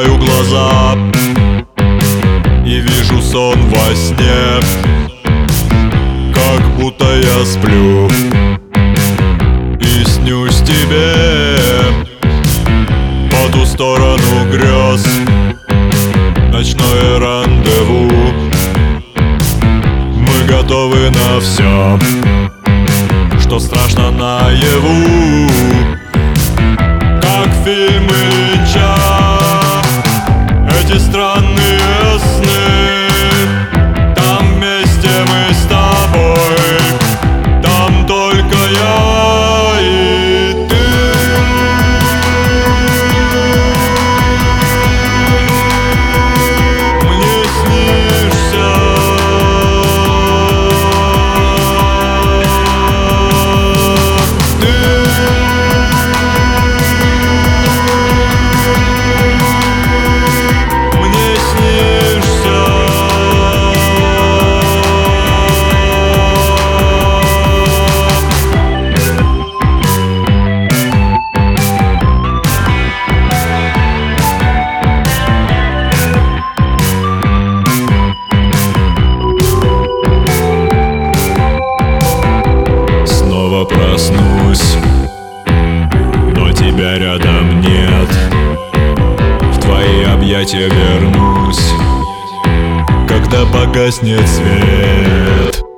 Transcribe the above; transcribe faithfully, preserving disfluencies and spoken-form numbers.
Закрываю глаза и вижу сон во сне, как будто я сплю и снюсь тебе по ту сторону грез. Ночное рандеву, мы готовы на все, что страшно наяву. Как фильмы Линча, эти странные сны. Там вместе мы с тобой, там только я и ты. Мне снишься ты. Мне снишься. Снова проснусь, но тебя рядом нет. В твои объятия вернусь, когда погаснет свет.